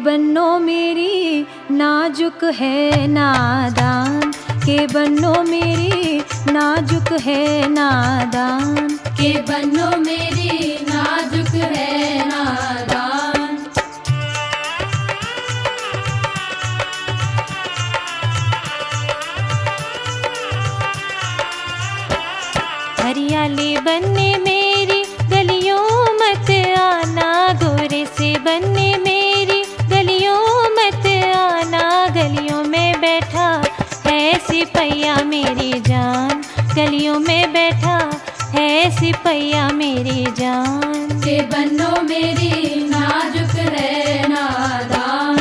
बन्नो मेरी नाजुक है नादान, के बन्नो मेरी नाजुक है नादान, के बन्नो मेरी नाजुक है नादान। हरियाली बनने मेरी गलियों मत आना, गोरे से बनने मेरी गलियों मत आना, गलियों में बैठा है सिपहिया मेरी जान, गलियों में बैठा है सिपहिया मेरी जान। के बन्नो मेरी नाजुक है नादान।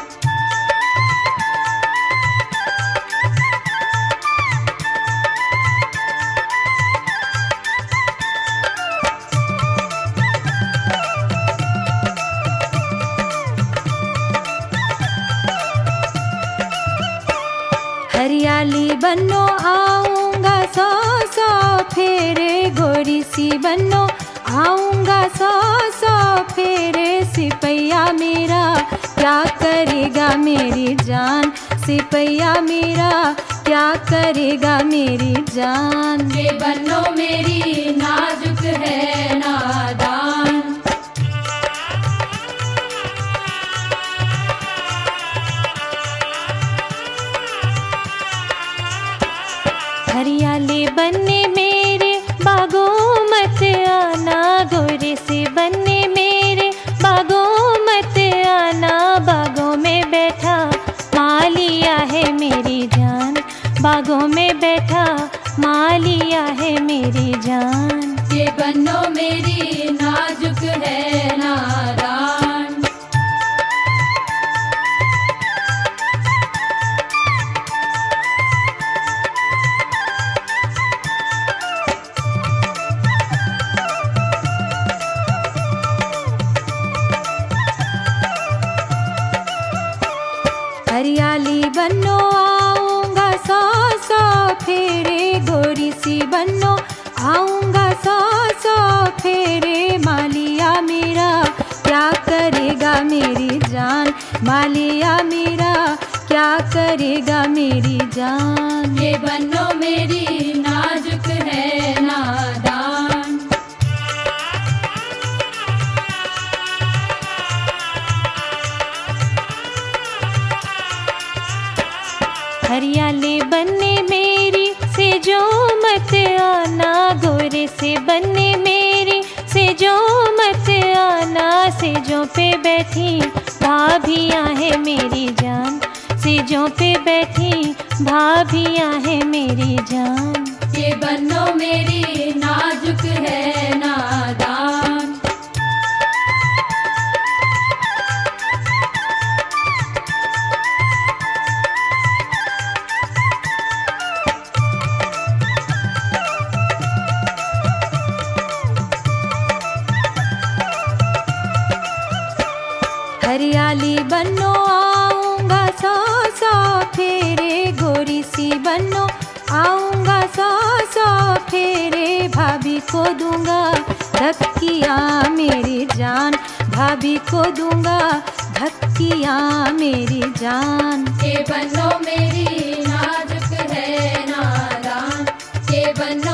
हरियाली बन्नो आऊंगा सौ सौ फेरे, गोरी सी बन्नो आऊंगा सौ सौ फेरे, सिपहिया मेरा क्या करेगा मेरी जान, सिपहिया मेरा क्या करेगा मेरी जान। के बन्नो मेरी नाजुक है नादान। हरियाली बनने मेरे बागों मत आना, गोरे से बनने मेरे बागों मत आना, बागों में बैठा मालिया है मेरी जान, बागों में बैठा मालिया है मेरी जान। के बन्नो मेरी नाजुक है नादान। हरियाली बन्नो आऊंगा सौ सौ फेरे, गोरी सी बन्नो आऊंगा सौ सौ फेरे, मालिया मेरा क्या करेगा मेरी जान, मालिया मेरा क्या करेगा मेरी जान। के बन्नो मेरी नाजुक है नादान। हरियाली बनने मेरी से जो मत आना, गोरे से बनने मेरी से जो मत आना, सेजों पे बैठी भाभियाँ है मेरी जान, सेजों पे बैठी भाभियाँ है मेरी जान। के बन्नो मेरी नाजुक है नादान। हरियाली बन्नो आऊंगा सौ सौ फेरे, गोरी सी बन्नो आऊंगा सौ सौ फेरे, भाभी को दूंगा धक्कियाँ मेरी जान, भाभी को दूंगा धक्कियाँ मेरी जान। के बन्नो मेरी नाजुक है नादान। के बन्नो